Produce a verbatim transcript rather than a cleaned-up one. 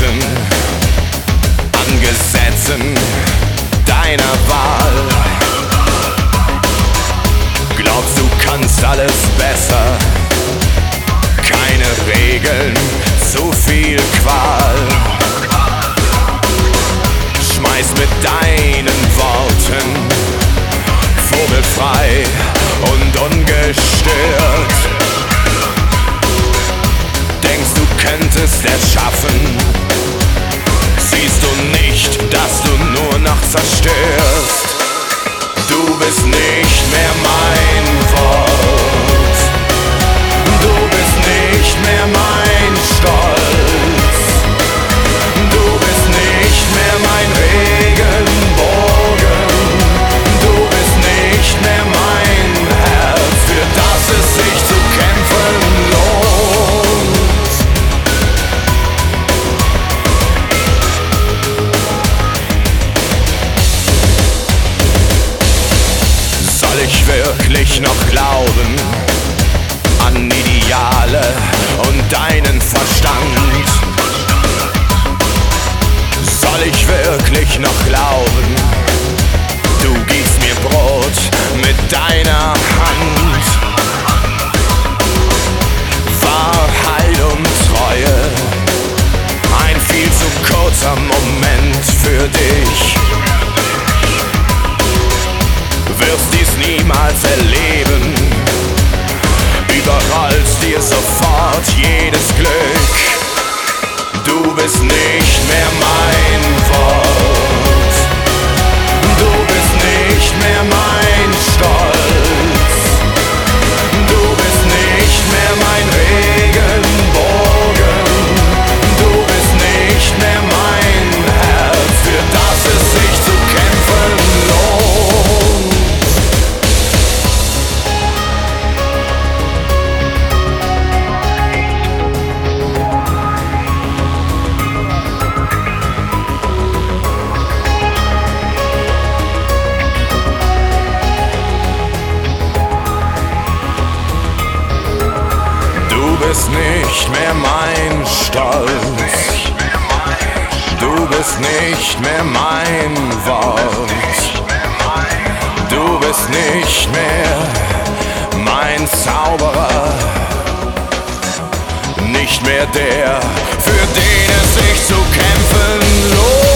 Regeln, an Gesetzen deiner Wahl. Glaubst du kannst alles besser? Keine Regeln, zu viel Qual. Schmeiß mit deinen Worten vogelfrei und ungestört. Denkst du könntest es schaffen? Siehst du nicht, dass du nur noch zerstörst? Du bist nicht mehr mein Wort. Du bist nicht mehr mein Stolz. Du bist nicht mehr mein Regenbogen. Du bist nicht mehr mein Herz, für das es sich zu kämpfen lohnt. Soll ich wirklich noch glauben an Ideale und deinen Verstand? Soll ich wirklich noch glauben, du gibst mir Brot mit deiner Hand? Wahrheit und Treue, ein viel zu kurzer Moment für dich. Wirst dies niemals erleben, überrollst dir sofort jedes Glück. Du bist nicht mehr mein Wort. Du bist nicht mehr mein Stolz. Du bist nicht mehr mein Regenbogen. Du bist nicht mehr mein Herz, für das es sich zu kämpfen lohnt. Du bist nicht mehr mein Stolz. Du bist nicht mehr mein Wort. Du bist nicht mehr mein Zauberer. Nicht mehr der, für den es sich zu kämpfen lohnt.